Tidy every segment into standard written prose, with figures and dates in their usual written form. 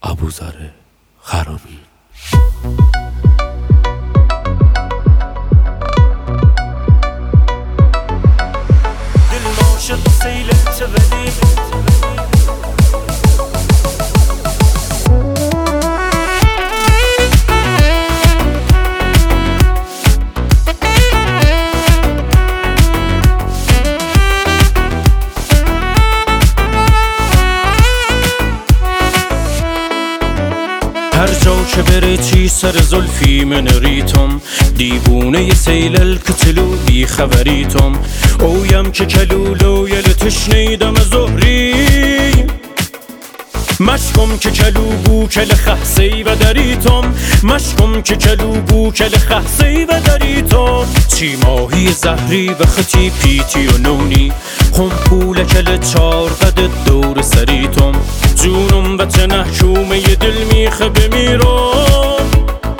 ابوذر خرامی. دل عاشق سیل التولی هر جا که بره چی سر زلفی من ریتم، دیوونه سیل الکتلو بی خبریتم. اویم که کلولو یل تشنیدم زهری، مشکم که کلو بو کل خحسی و دریتم، مشکم که کلو بو کل خحسی و دریتم. چی ماهی زهری و خطی پیتی و نونی، خم پول کل چار قد دور سریتم. جونم و تنحکومه دل میخه بمیرم،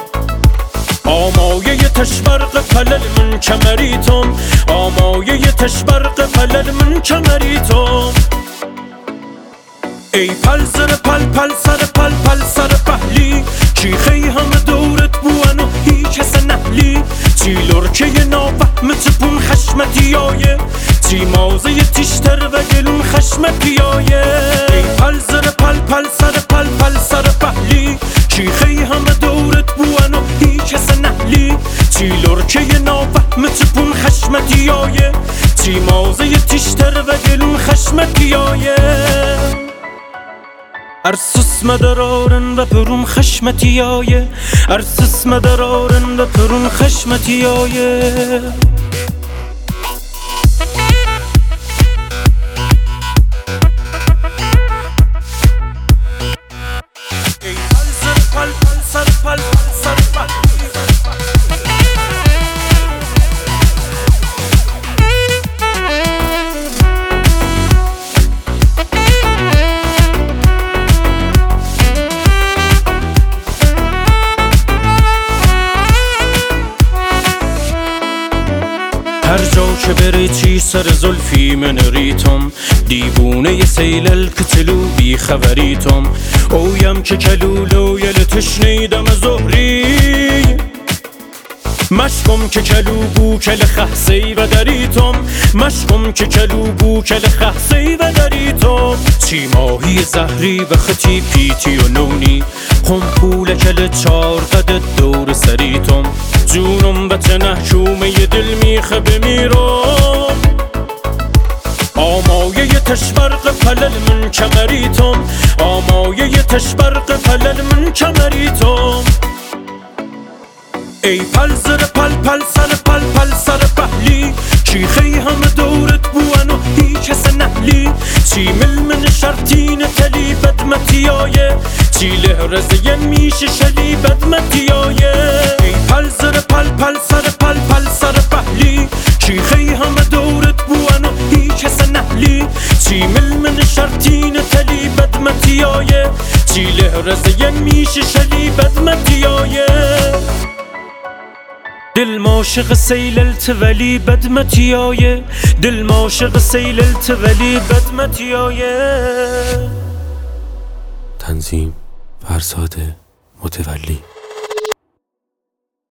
آمایه تشبرق پلل من کمریتم، آمایه تشبرق پلل من کمریتم. ای پل سر پل پل سر پل پل سر پهلی، چی خی همه دورت بوانو هیچ کس نهلی. چی لرکه نافهمت پون خشمتیایه، چی مازه تیشتر و گلون خشمتیایه. ای پل سر پل پل سر پل پل سر پهلی، چی خی همه دورت بوانو هیچ کس نهلی. چی لرکه نافهمت پون خشمتیایه، چی مازه تیشتر و گلون خشمتیایه. ارسس مدرارن و پرون خشمتیایه، ارسس مدرارن و پرون خشمتیایه. ای پل سر پل پل سر پل پل سر پل. هر جا که بره چی سر زلفی من ریتم، دیوونه سیل الکتلو بی خبریتم. اویم که کلولو یل تشنیدم زهری، مشکم که کلو بو کل خحسی و دریتم، مشکم که کلو بو کل خحسی و دریتم. چی ماهی زهری و خطی پیتی و نونی، خم پول کل چار قد دور سریتم. جونم و تنحکومه دل میخه بمیرم، آمایه تشبرق پلل من کمریتم، آمایه تشبرق پلل من کمریتم. ای پل سر پل پل سر پل پل سر پهلی، چی خی همه دورت بوانو هیچ کس نهلی. چی ملمن شرطین تلی بدمتیایه، چی لهرزه میشه شلی بدمتیایه. ای پل سر پل پل سر پل پل سر پهلی، چی خی همه دورت بوانو هیچ کس نهلی. چی ملمن شرطین تلی بدمتیایه، چی لهرزه میشه شلی بدمتیایه. دل عاشق سیل التولی بدمتیایه، دل عاشق سیل التولی بدمتیایه. تنظیم فرزاد متولی.